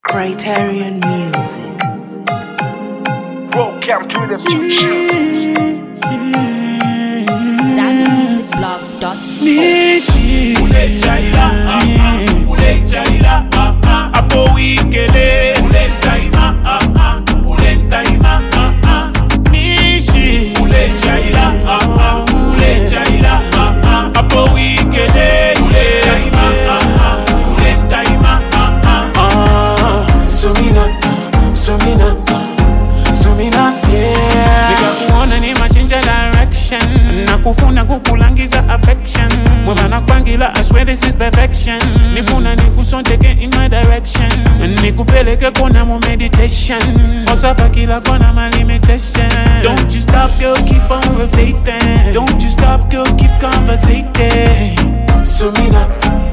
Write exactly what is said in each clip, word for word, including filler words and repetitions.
Criterion Music. Welcome to the future. Zambi Music Blog dot co. Ule chaila, ah ah, ule chaila, ah ah, apo wikele. Ule taima, ah ah, ule taima, ah ah, nishi. Ule chaila, ah ah, ule chaila, ah ah, apo wikele. Ule taima, ah ah, ule taima, ah ah, ah. So me not, so me not, so me not fear. Nikakuona ni machinja direction, nakufuna kukulangiza affection. Mwana kwangila, I swear this is perfection. Nifuna nikusondeke in my direction, nikupeleke kona mu meditation. Osafa kila kona my limitation. Don't you stop girl, keep on rotating. Don't you stop girl, keep conversating. So me not,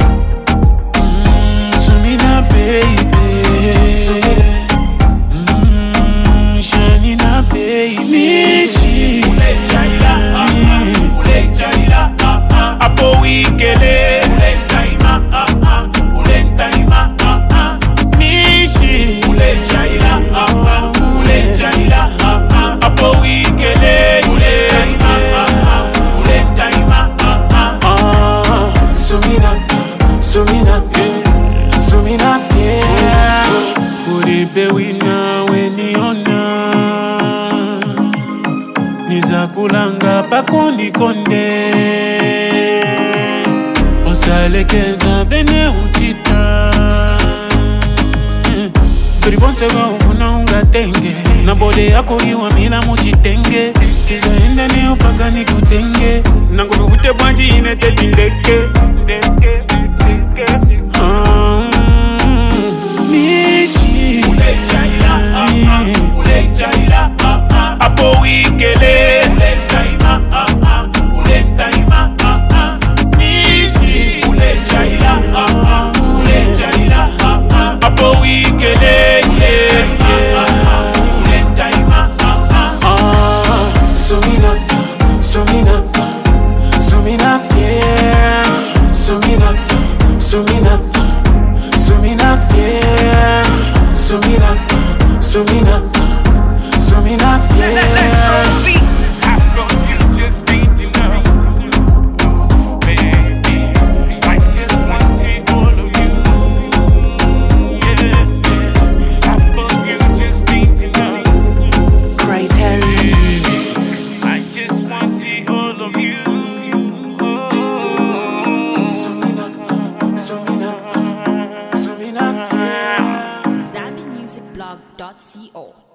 mm, so me not baby. so me not, mm, shining up baby. Ule chaila, ah ah, ule chaila, ah ah, apo wikele. Ule taima, ah ah, ule taima, ah ah, nishi. Ule chaila, ah ah, ule chaila, ah ah, apo wikele. Ule taima, ah ah, ule taima, ah ah, ah. so me not, so me not, so me not fear. Uribe wina weniona, nizakulanga pakondi konde. Osalekeza vene uchita, turibonse wa ufuna ungatenge. Na bode yako iwa mila muchitenge. Sizaenda ni upaka ni kutenge. Nangu vivute bwanji inete jindeke. Ah, nishi. Ule chaila, ah ah, ule chaila, ah ah, apo wikele. Ule taima, ah ah, ule taima, ah ah, nishi. Ule chaila, ah ah, ule chaila, ah ah, apo wikele. Ule taima, ah ah, ule taima, ah ah, ah. So me not, so me not, so me not fear. So me not, so me not, so me not fear. So me not, so me not, so me not fear. Criterion Music. I just want it all of you. So me not, so me not, so me not fear. Zambi Music Blog dot co.